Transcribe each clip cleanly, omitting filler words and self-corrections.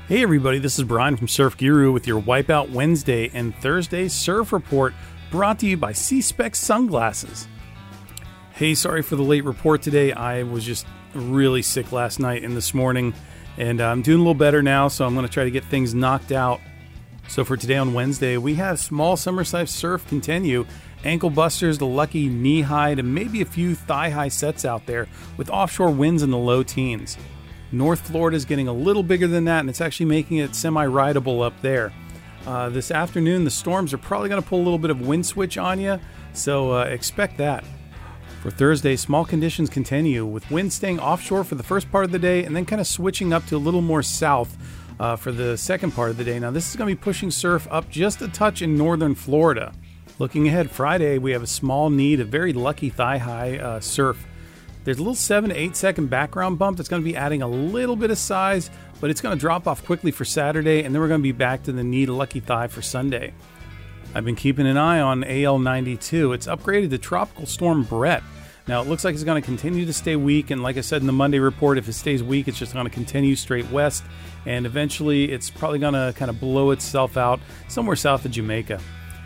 Hey everybody, this is Brian from Surf Guru with your Wipeout Wednesday and Thursday surf report brought to you by C-Spec Sunglasses. Hey, sorry for the late report today. I was just really sick last night and this morning, and I'm doing a little better now, so I'm going to try to get things knocked out. So for today on Wednesday, we have small summer-sized surf continue, ankle busters, the lucky knee-high, and maybe a few thigh-high sets out there with offshore winds in the low teens. North Florida is getting a little bigger than that, and it's actually making it semi-rideable up there. This afternoon, the storms are probably going to pull a little bit of wind switch on you, so expect that. For Thursday, small conditions continue, with wind staying offshore for the first part of the day and then kind of switching up to a little more south for the second part of the day. Now, this is going to be pushing surf up just a touch in northern Florida. Looking ahead, Friday, we have a small need, a very lucky thigh-high surf. There's a little 7 to 8 second background bump that's going to be adding a little bit of size, but it's going to drop off quickly for Saturday, and then we're going to be back to the knee to lucky thigh for Sunday. I've been keeping an eye on AL92. It's upgraded to Tropical Storm Brett. Now, it looks like it's going to continue to stay weak, and like I said in the Monday report, if it stays weak, it's just going to continue straight west, and eventually it's probably going to kind of blow itself out somewhere south of Jamaica.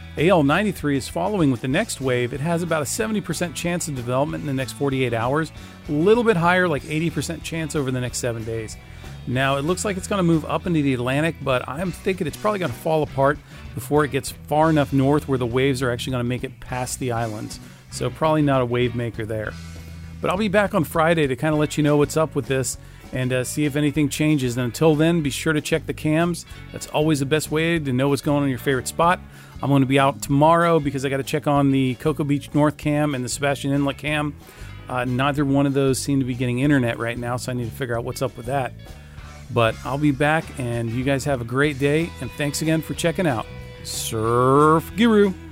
AL93 is following with the next wave. It has about a 70% chance of development in the next 48 hours, a little bit higher, like 80% chance over the next 7 days. Now, it looks like it's going to move up into the Atlantic, but I'm thinking it's probably going to fall apart before it gets far enough north where the waves are actually going to make it past the islands. So probably not a wave maker there. But I'll be back on Friday to kind of let you know what's up with this and see if anything changes. And until then, be sure to check the cams. That's always the best way to know what's going on in your favorite spot. I'm going to be out tomorrow because I got to check on the Cocoa Beach North cam and the Sebastian Inlet cam. Neither one of those seem to be getting internet right now, so I need to figure out what's up with that. But I'll be back, and you guys have a great day, and thanks again for checking out Surf Guru.